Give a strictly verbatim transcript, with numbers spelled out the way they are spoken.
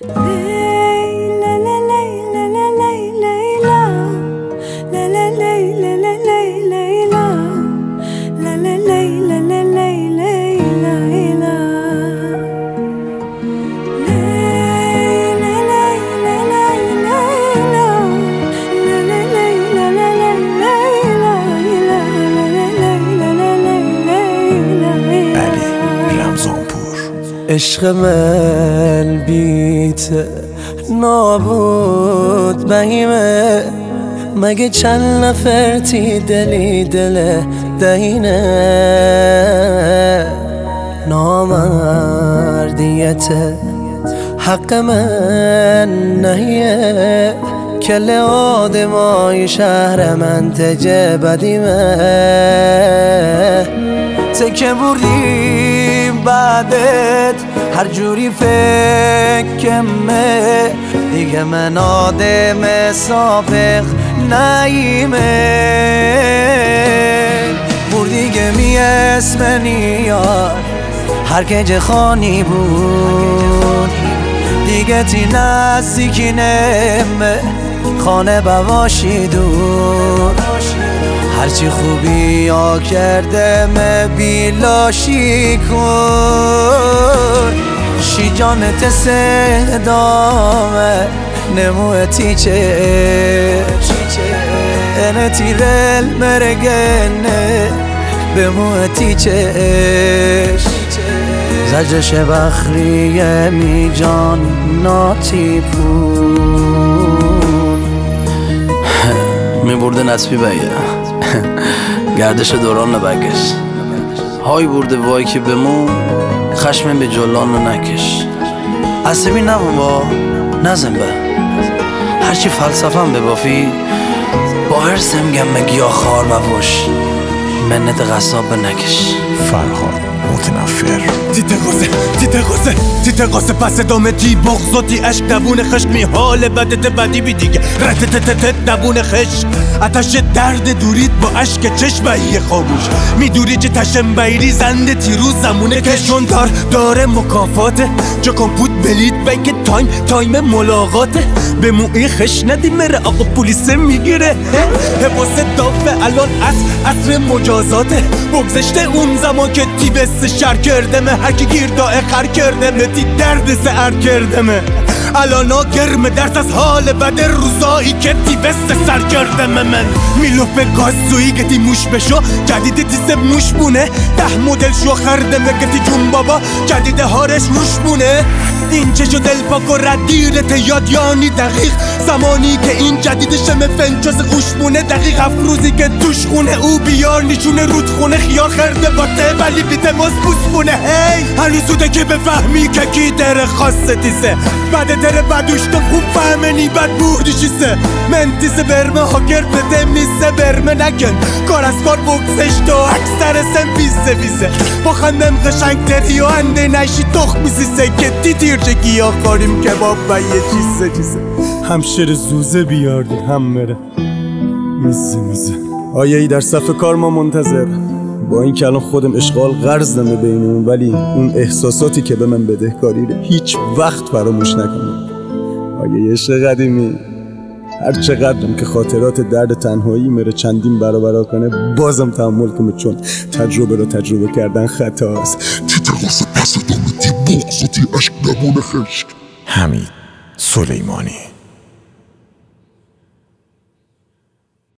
عشق من بیت نابود بهیمه، مگه چند نفرتی دلی دل دهینه. نامردیت حق من نهیه، کل آدمای شهر منطقه بدیمه. تکه بردیم بعدت هر جوری فکرمه، دیگه من آدم سابق نیمه. بردیگه می اسم نیار هر که جه خانی بود، دیگه تی نزدیکی نمه خانه بواشی دور. هرچی خوبی ها کردم بیلاشی کن، شی جانت سهدامه نموه تیچه انه تیرل مرگنه بموه تیچش. زجرش بخریه می جان ناتی پون می برده نسبی بگه گردش دوران نبگش. های برده وای که بمون خشمن به جلان نکش. عصبی نبون با نزن به هرچی فلسفم ببافی، با هرسم گم گیا خار ببوش منت غصاب نکش. فرهاد متنفر. تیته غازه تیته غازه تیته غازه پس دامه تی بغضاتی عشق دبون خشمی حال بدت بدی بی دیگه رتتتتت دبون خشم. اتش درد دورید با عشق چشمه خاموش میدوری چه تشم بیری زنده تیروز زمونه کشون دار داره مکافاته. جا کمپوت بلید بگه تایم تایم ملاقاته. به موی خش ندی مره آقا پولیسه میگیره. حفاظ دافه الان عصر عصر مجازاته. بگذشته اون زمان که تی بست شر کردمه، هرکی گیر دائه خر کردمه تی درد سهر کردمه. الانا گرم درس از حال بده روزایی که تی بست سر کردمه. من میلوف به گازویی گتی موش بشو جدید تیز موش بونه. ده مدل شو خردمه گتی جون بابا جدید هارش روش بونه. این چشو دل پاک و ردیرت یاد یانی دقیق زمانی که این جدید شمه فنچاز خوش بونه. دقیق افروزی که توش خونه او بیار نشونه رود خونه خیار خرده باته ولی بیته مزبوط بونه. هی هنوز زوده که بفهمی که کی در خاصه تیزه بعد در بدوشت خوب فهمنی بد بودی چیزه. من تیزه برمه ها گرد بده میزه برمه نکن کار از کار بگذش تو اکستر سم بیزه بیزه. با خندم قشنگ تری و انده نشی تخ میزیزه که تی تیرچه گیاه کاریم کباب و یه چیزه چیزه. همشر زوزه بیاردی هم مره میزه میزه. آیه ای در صف کار ما منتظر، با این که الان خودم اشغال قرض دمه بینمون، ولی اون احساساتی که به من بدهکاریره هیچ وقت فراموش نکنم. آیه عشق قدیمی هر چقدرم که خاطرات درد تنهایی مره چندین برابر کنه بازم تحمل کنم، چون تجربه رو تجربه کردن خطاست. تیته غازه پس دامه تی بغضاتی عشق دبون خشک. حمید سلیمانی.